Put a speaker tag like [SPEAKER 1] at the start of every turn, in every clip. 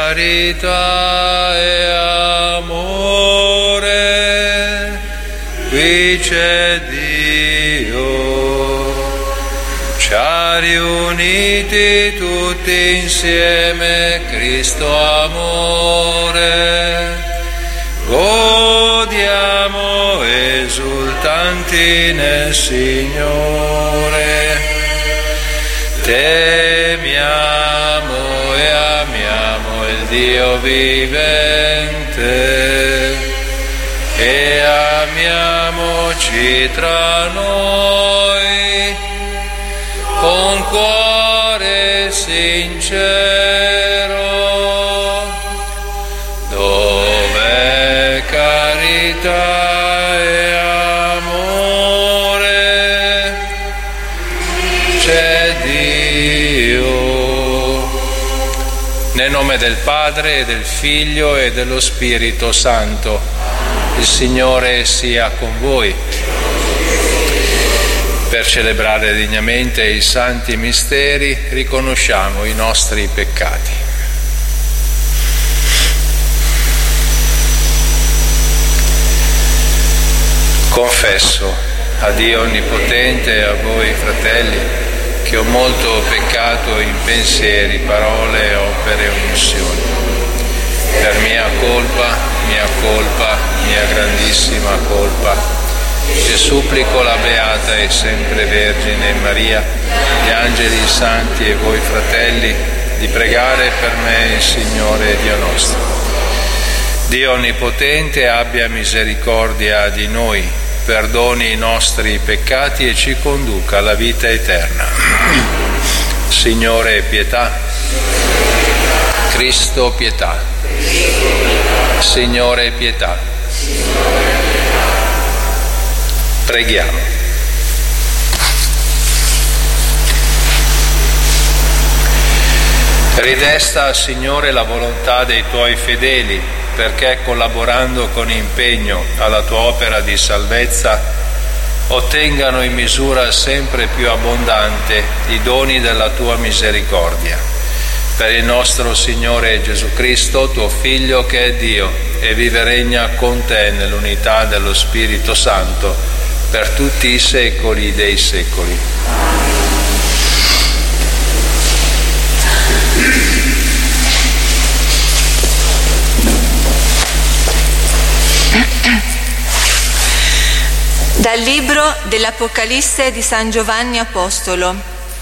[SPEAKER 1] carità e amore, qui c'è Dio, ci ha riuniti tutti insieme, Cristo amore, godiamo esultanti nel Signore, temiamo e amiamo il Dio vivente e amiamoci tra noi con cuore sincero, dove carità e amore c'è Dio. Nel nome del Padre, e del Figlio e dello Spirito Santo. Il Signore sia con voi. Per celebrare degnamente i santi misteri riconosciamo i nostri peccati. Confesso a Dio Onnipotente e a voi, fratelli, che ho molto peccato in pensieri, parole, opere e omissioni. Per mia colpa, mia grandissima colpa. E supplico la Beata e sempre Vergine Maria, gli angeli santi e voi fratelli, di pregare per me il Signore Dio nostro. Dio Onnipotente abbia misericordia di noi, perdoni i nostri peccati e ci conduca alla vita eterna. Signore pietà. Cristo pietà. Signore pietà. Preghiamo. Ridesta, Signore, la volontà dei Tuoi fedeli, perché collaborando con impegno alla Tua opera di salvezza ottengano in misura sempre più abbondante i doni della Tua misericordia. Per il nostro Signore Gesù Cristo, Tuo Figlio, che è Dio e vive e regna con Te nell'unità dello Spirito Santo, per tutti i secoli dei secoli.
[SPEAKER 2] Dal libro dell'Apocalisse di San Giovanni Apostolo.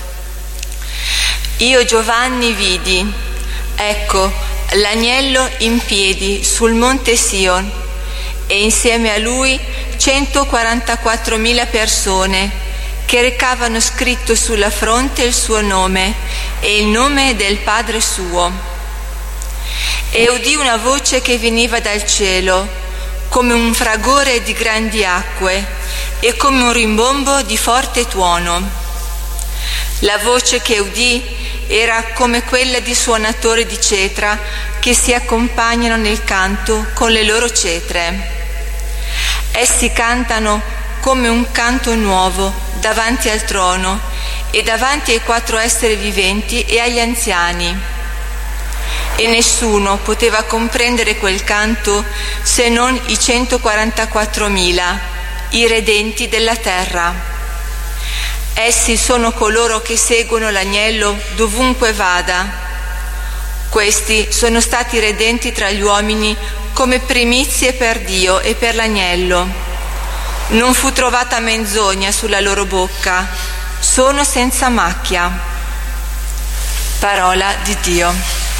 [SPEAKER 2] Io Giovanni vidi, ecco, l'agnello in piedi sul monte Sion e insieme a lui 144.000 persone che recavano scritto sulla fronte il suo nome e il nome del Padre suo. E udì una voce che veniva dal cielo, come un fragore di grandi acque e come un rimbombo di forte tuono. La voce che udì era come quella di suonatori di cetra che si accompagnano nel canto con le loro cetre. Essi cantano come un canto nuovo davanti al trono e davanti ai 4 esseri viventi e agli anziani. E nessuno poteva comprendere quel canto se non i 144.000, i redenti della terra. Essi sono coloro che seguono l'agnello dovunque vada. Questi sono stati redenti tra gli uomini come primizie per Dio e per l'agnello. Non fu trovata menzogna sulla loro bocca, sono senza macchia. Parola di Dio.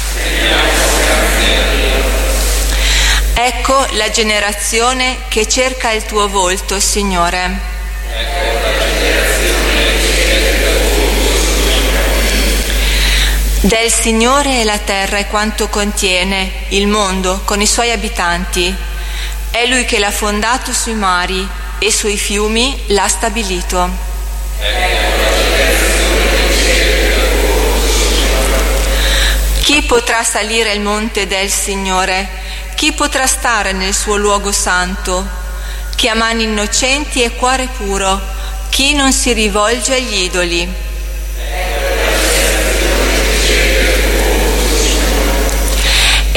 [SPEAKER 2] Ecco la generazione che cerca il tuo volto, Signore. Del Signore è la terra e quanto contiene, il mondo con i suoi abitanti. È Lui che l'ha fondato sui mari e sui fiumi l'ha stabilito. Chi potrà salire il monte del Signore? Chi potrà stare nel suo luogo santo? Chi ha mani innocenti e cuore puro? Chi non si rivolge agli idoli?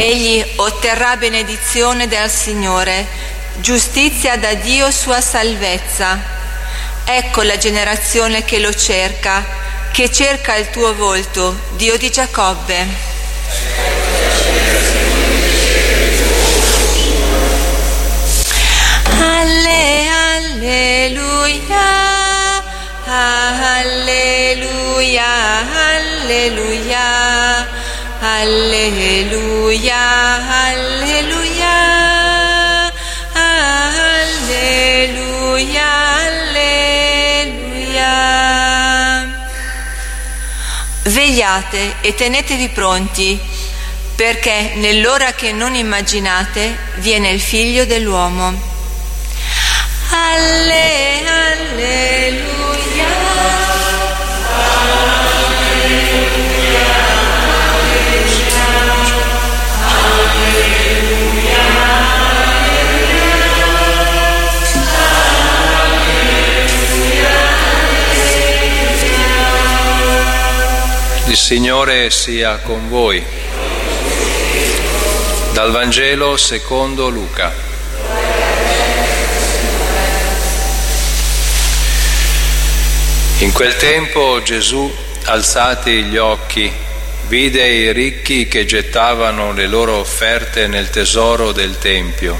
[SPEAKER 2] Egli otterrà benedizione dal Signore, giustizia da Dio sua salvezza. Ecco la generazione che lo cerca, che cerca il tuo volto, Dio di Giacobbe. Alleluia, alleluia, alleluia, alleluia, alleluia, alleluia, alleluia. Vegliate e tenetevi pronti, perché nell'ora che non immaginate viene il Figlio dell'uomo. Alleluia.
[SPEAKER 1] Il Signore sia con voi. Dal Vangelo secondo Luca. In quel tempo Gesù, alzati gli occhi, vide i ricchi che gettavano le loro offerte nel tesoro del Tempio.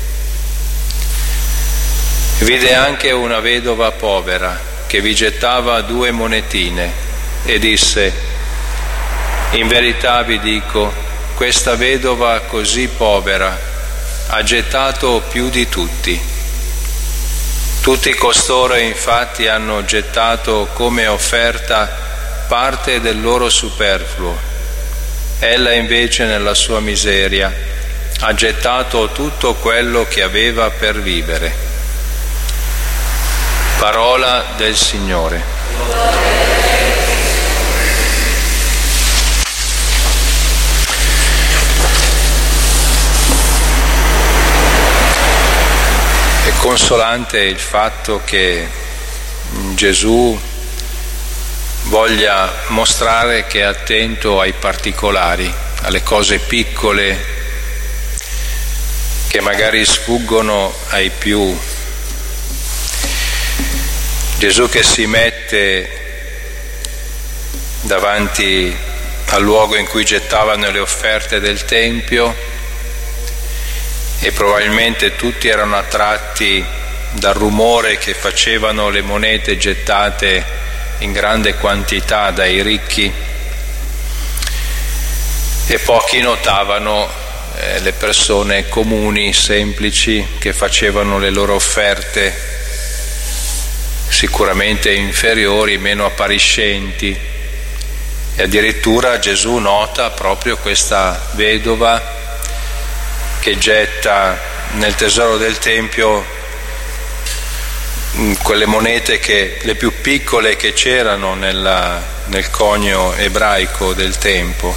[SPEAKER 1] Vide anche una vedova povera che vi gettava 2 monetine e disse: in verità vi dico, questa vedova così povera ha gettato più di tutti. Tutti costoro infatti hanno gettato come offerta parte del loro superfluo. Ella invece nella sua miseria ha gettato tutto quello che aveva per vivere. Parola del Signore. È consolante il fatto che Gesù voglia mostrare che è attento ai particolari, alle cose piccole che magari sfuggono ai più. Gesù che si mette davanti al luogo in cui gettavano le offerte del Tempio, e probabilmente tutti erano attratti dal rumore che facevano le monete gettate in grande quantità dai ricchi, e pochi notavano le persone comuni, semplici, che facevano le loro offerte sicuramente inferiori, meno appariscenti. E addirittura Gesù nota proprio questa vedova che getta nel tesoro del Tempio quelle monete le più piccole che c'erano nel conio ebraico del tempo.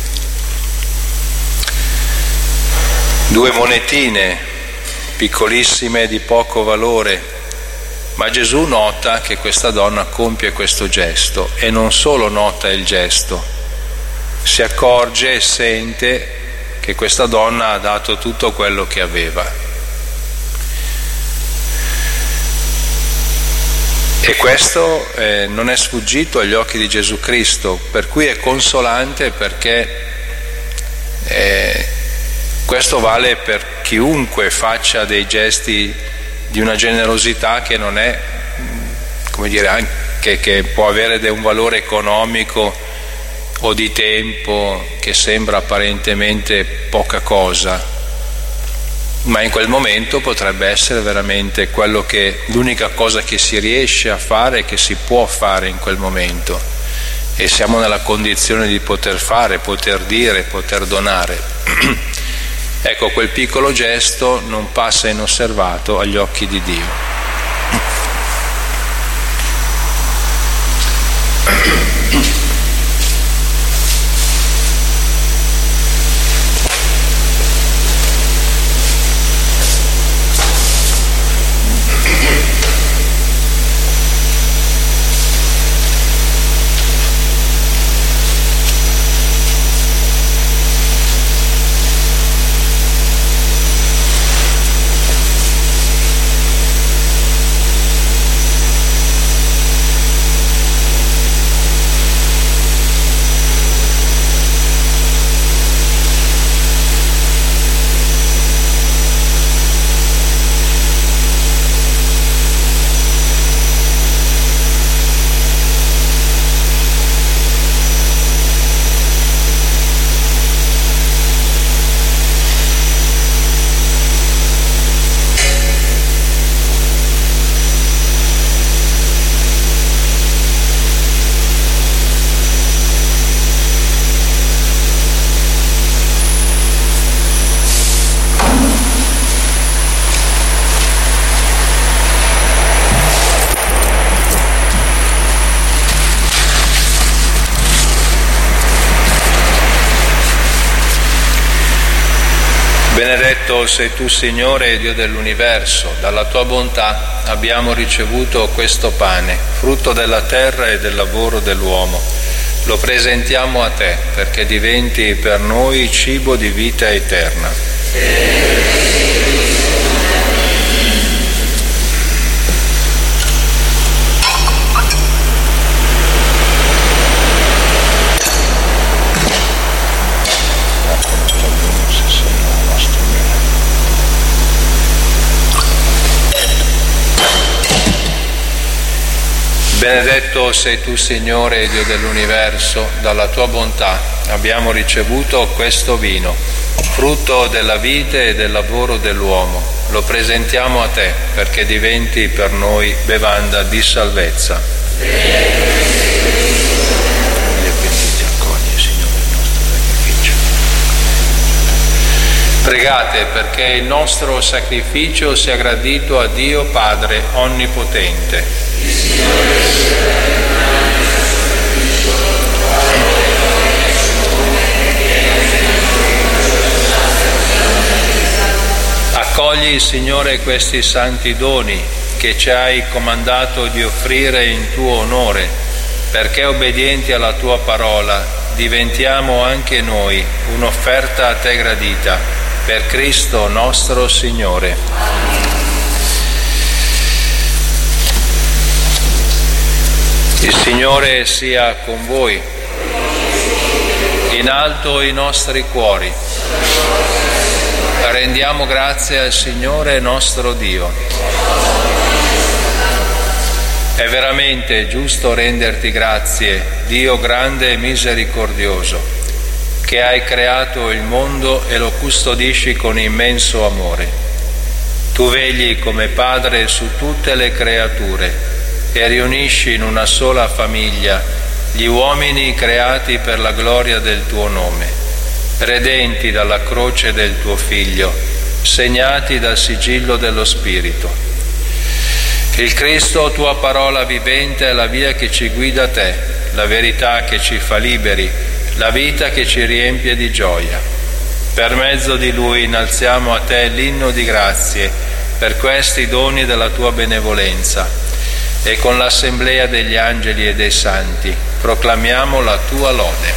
[SPEAKER 1] 2 monetine piccolissime di poco valore, ma Gesù nota che questa donna compie questo gesto, e non solo nota il gesto, si accorge e sente che questa donna ha dato tutto quello che aveva. E questo non è sfuggito agli occhi di Gesù Cristo, per cui è consolante, perché questo vale per chiunque faccia dei gesti di una generosità che non è, come dire, anche che può avere un valore economico o di tempo che sembra apparentemente poca cosa, ma in quel momento potrebbe essere veramente l'unica cosa che si riesce a fare, che si può fare in quel momento, e siamo nella condizione di poter fare, poter dire, poter donare. Ecco, quel piccolo gesto non passa inosservato agli occhi di Dio. Benedetto sei tu, Signore, Dio dell'universo. Dalla tua bontà abbiamo ricevuto questo pane, frutto della terra e del lavoro dell'uomo. Lo presentiamo a te perché diventi per noi cibo di vita eterna. Benedetto sei tu, Signore, Dio dell'universo, dalla tua bontà abbiamo ricevuto questo vino, frutto della vite e del lavoro dell'uomo. Lo presentiamo a te perché diventi per noi bevanda di salvezza. Pregate perché il nostro sacrificio sia gradito a Dio Padre Onnipotente. Accogli, Signore, questi santi doni che ci hai comandato di offrire in tuo onore, perché obbedienti alla tua parola diventiamo anche noi un'offerta a te gradita, per Cristo nostro Signore. Il Signore sia con voi. In alto i nostri cuori. Rendiamo grazie al Signore nostro Dio. È veramente giusto renderti grazie, Dio grande e misericordioso, che hai creato il mondo e lo custodisci con immenso amore. Tu vegli come Padre su tutte le creature e riunisci in una sola famiglia gli uomini creati per la gloria del tuo nome, redenti dalla croce del tuo Figlio, segnati dal sigillo dello Spirito. Il Cristo, tua parola vivente, è la via che ci guida a te, la verità che ci fa liberi, la vita che ci riempie di gioia. Per mezzo di Lui innalziamo a te l'inno di grazie per questi doni della tua benevolenza e con l'assemblea degli angeli e dei santi proclamiamo la tua lode.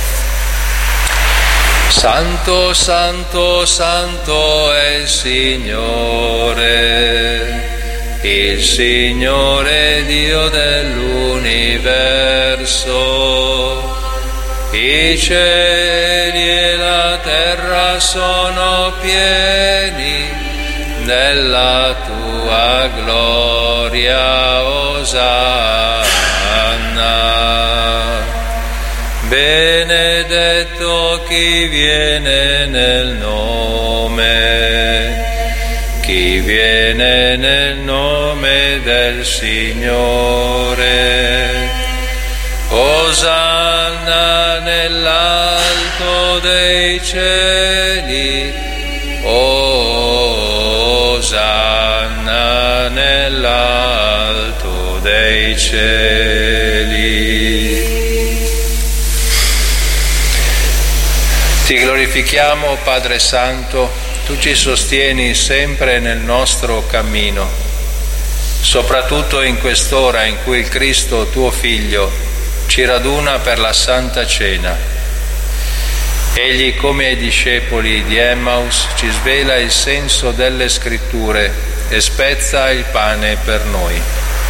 [SPEAKER 1] Santo, santo, santo è il Signore Dio dell'universo. I cieli e la terra sono pieni della tua gloria, Osanna. Benedetto chi viene nel nome del Signore. Osanna nell'alto dei cieli, Osanna nell'alto dei cieli. Ti glorifichiamo, Padre Santo, tu ci sostieni sempre nel nostro cammino, soprattutto in quest'ora in cui il Cristo, tuo Figlio, ci raduna per la Santa Cena. Egli, come ai discepoli di Emmaus, ci svela il senso delle Scritture e spezza il pane per noi.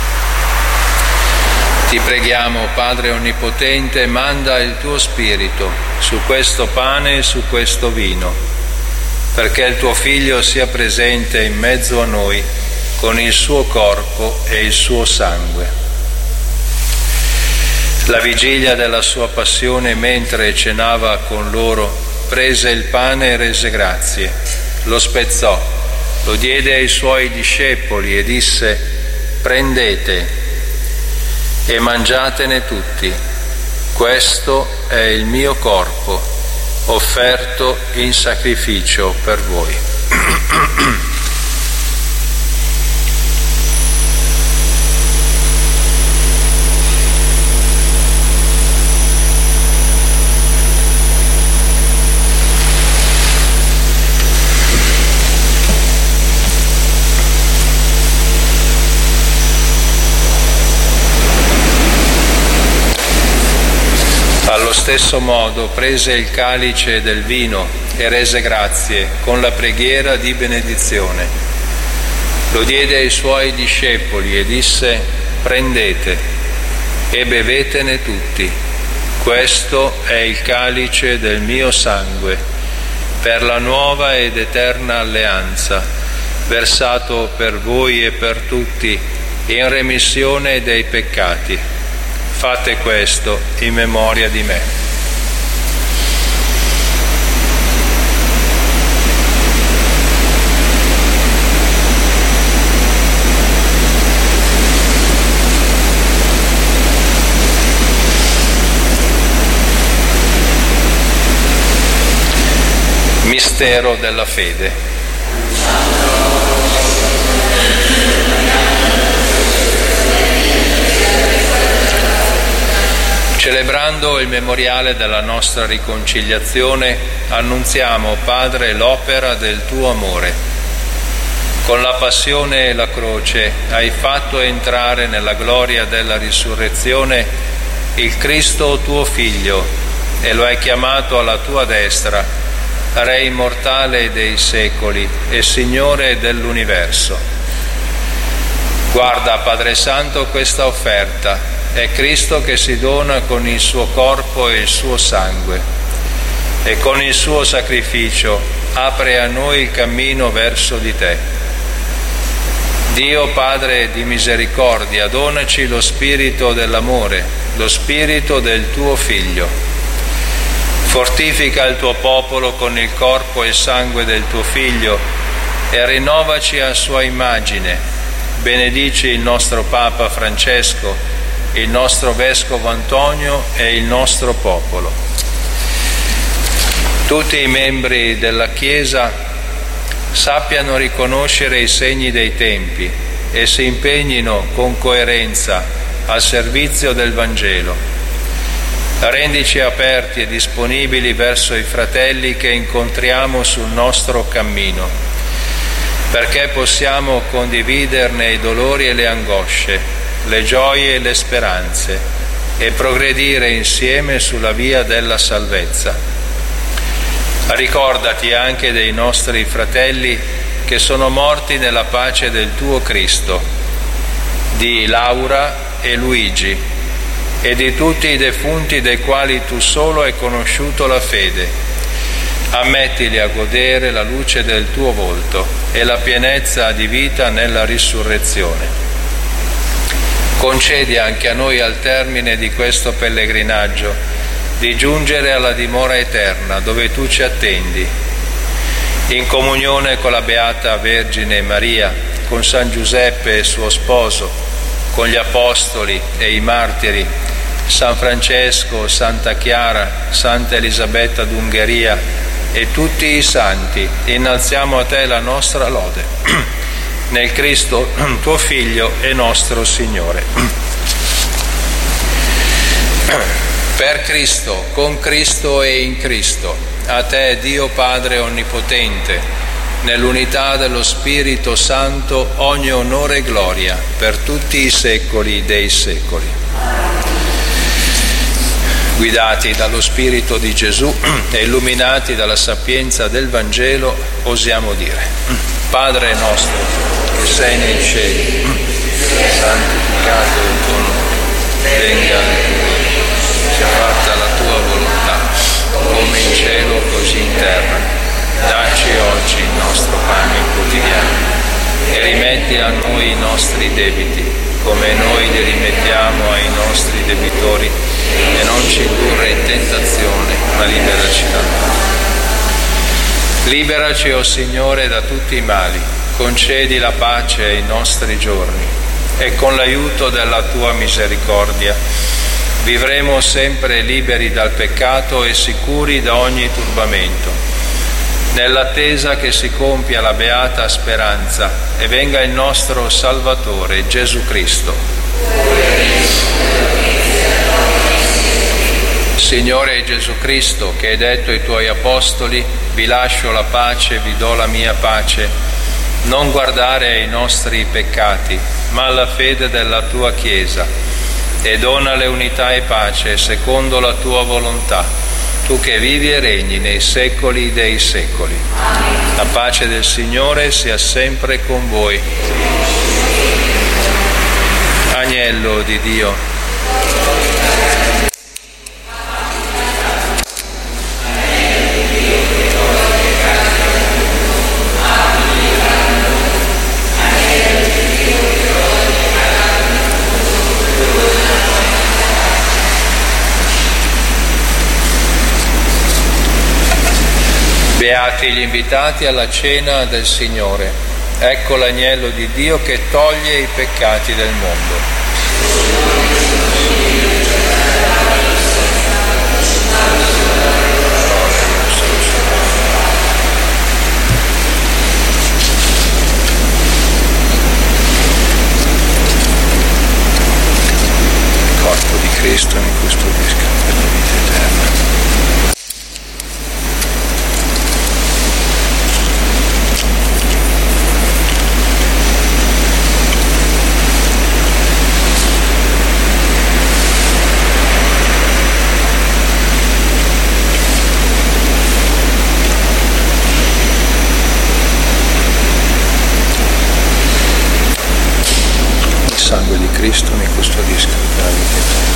[SPEAKER 1] Ti preghiamo, Padre Onnipotente, manda il tuo Spirito su questo pane e su questo vino, perché il tuo Figlio sia presente in mezzo a noi con il suo corpo e il suo sangue. La vigilia della sua passione, mentre cenava con loro, prese il pane e rese grazie, lo spezzò, lo diede ai suoi discepoli e disse: prendete e mangiatene tutti, questo è il mio corpo, offerto in sacrificio per voi. stesso modo prese il calice del vino e rese grazie con la preghiera di benedizione. Lo diede ai suoi discepoli e disse: prendete e bevetene tutti. Questo è il calice del mio sangue, per la nuova ed eterna alleanza, versato per voi e per tutti in remissione dei peccati. Fate questo in memoria di me. Mistero della fede. Celebrando il memoriale della nostra riconciliazione, annunziamo, Padre, l'opera del tuo amore. Con la passione e la croce hai fatto entrare nella gloria della risurrezione il Cristo tuo Figlio e lo hai chiamato alla tua destra, Re immortale dei secoli e Signore dell'universo. Guarda, Padre Santo, questa offerta. È Cristo che si dona con il suo corpo e il suo sangue e con il suo sacrificio apre a noi il cammino verso di te. Dio Padre di misericordia, donaci lo spirito dell'amore, lo spirito del tuo Figlio. Fortifica il tuo popolo con il corpo e il sangue del tuo Figlio e rinnovaci a sua immagine. Benedici il nostro Papa Francesco, il nostro Vescovo Antonio e il nostro popolo. Tutti i membri della Chiesa sappiano riconoscere i segni dei tempi e si impegnino con coerenza al servizio del Vangelo. Rendici aperti e disponibili verso i fratelli che incontriamo sul nostro cammino, perché possiamo condividerne i dolori e le angosce, le gioie e le speranze e progredire insieme sulla via della salvezza. Ricordati anche dei nostri fratelli che sono morti nella pace del tuo Cristo, di Laura e Luigi, e di tutti i defunti dei quali tu solo hai conosciuto la fede. Ammettili a godere la luce del tuo volto e la pienezza di vita nella risurrezione. Concedi anche a noi al termine di questo pellegrinaggio di giungere alla dimora eterna dove tu ci attendi, in comunione con la Beata Vergine Maria, con San Giuseppe suo sposo, con gli Apostoli e i Martiri, San Francesco, Santa Chiara, Santa Elisabetta d'Ungheria e tutti i santi. Innalziamo a te la nostra lode. Nel Cristo, tuo Figlio e nostro Signore. Per Cristo, con Cristo e in Cristo, a te Dio Padre Onnipotente, nell'unità dello Spirito Santo, ogni onore e gloria per tutti i secoli dei secoli. Guidati dallo Spirito di Gesù e illuminati dalla sapienza del Vangelo, osiamo dire: Padre nostro, che sei nei cieli, santificato il tuo nome, venga il tuo regno, sia fatta la tua volontà, come in cielo così in terra. Dacci oggi il nostro pane quotidiano e rimetti a noi i nostri debiti, come noi li rimettiamo ai nostri debitori, e non ci indurre in tentazione, ma liberaci dal male. Liberaci, o Signore, da tutti i mali, concedi la pace ai nostri giorni e con l'aiuto della tua misericordia vivremo sempre liberi dal peccato e sicuri da ogni turbamento, nell'attesa che si compia la beata speranza e venga il nostro Salvatore Gesù Cristo. Signore Gesù Cristo, che hai detto ai tuoi apostoli: vi lascio la pace, vi do la mia pace, non guardare ai nostri peccati, ma alla fede della tua Chiesa. e donale unità e pace secondo la tua volontà, tu che vivi e regni nei secoli dei secoli. La pace del Signore sia sempre con voi. Agnello di Dio. Beati gli invitati alla cena del Signore. Ecco l'agnello di Dio che toglie i peccati del mondo. Il corpo di Cristo mi custodisca per la vita eterna. Il sangue di Cristo mi custodisca per la vita eterna.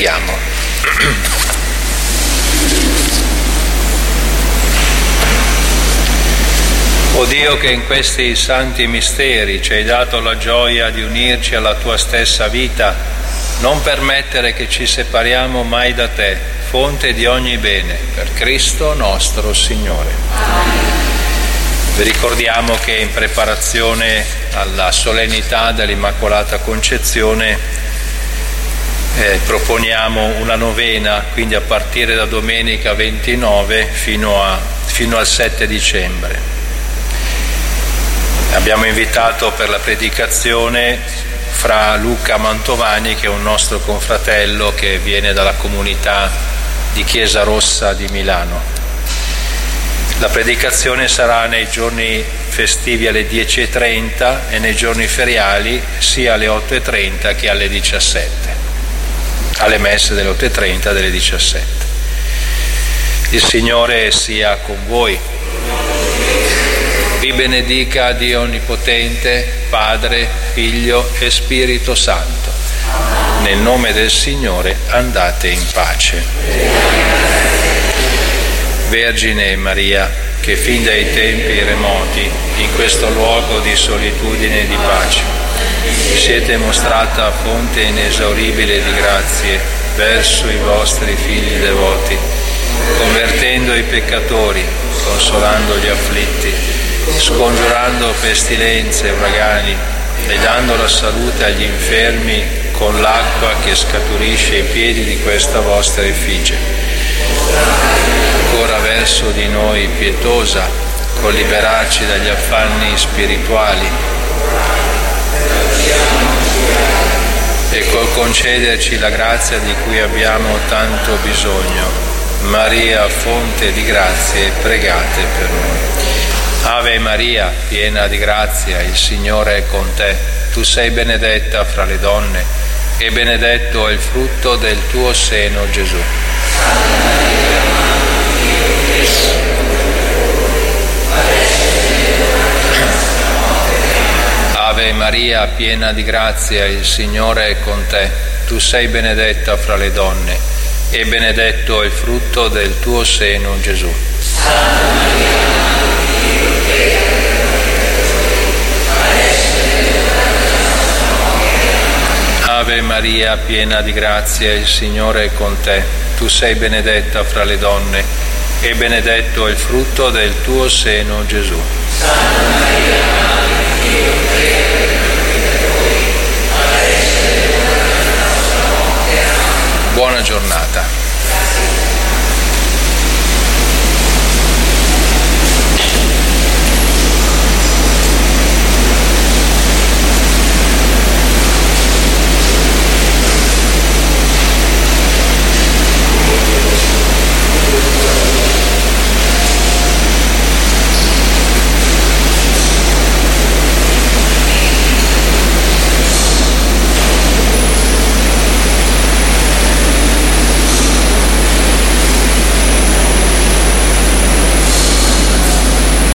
[SPEAKER 1] Preghiamo. O Dio, che in questi santi misteri ci hai dato la gioia di unirci alla tua stessa vita, non permettere che ci separiamo mai da te, fonte di ogni bene, per Cristo nostro Signore. Vi ricordiamo che in preparazione alla solennità dell'Immacolata Concezione proponiamo una novena, quindi a partire da domenica 29 fino al 7 dicembre. Abbiamo invitato per la predicazione Fra Luca Mantovani, che è un nostro confratello che viene dalla comunità di Chiesa Rossa di Milano. La predicazione sarà nei giorni festivi alle 10:30 e nei giorni feriali sia alle 8:30 che alle 17, alle messe delle 8:30 e delle 17. Il Signore sia con voi. Vi benedica Dio Onnipotente, Padre, Figlio e Spirito Santo. Nel nome del Signore andate in pace. Vergine Maria, che fin dai tempi remoti, in questo luogo di solitudine e di pace, siete mostrata fonte inesauribile di grazie verso i vostri figli devoti, convertendo i peccatori, consolando gli afflitti, scongiurando pestilenze e uragani e dando la salute agli infermi con l'acqua che scaturisce ai piedi di questa vostra effigie. Ancora verso di noi pietosa, col liberarci dagli affanni spirituali e col concederci la grazia di cui abbiamo tanto bisogno. Maria, fonte di grazie, pregate per noi. Ave Maria, piena di grazia, il Signore è con te. Tu sei benedetta fra le donne e benedetto è il frutto del tuo seno, Gesù. Ave Maria, piena di grazia, il Signore è con te. Tu sei benedetta fra le donne e benedetto è il frutto del tuo seno, Gesù. Ave Maria, piena di grazia, il Signore è con te. Tu sei benedetta fra le donne e benedetto è il frutto del tuo seno, Gesù.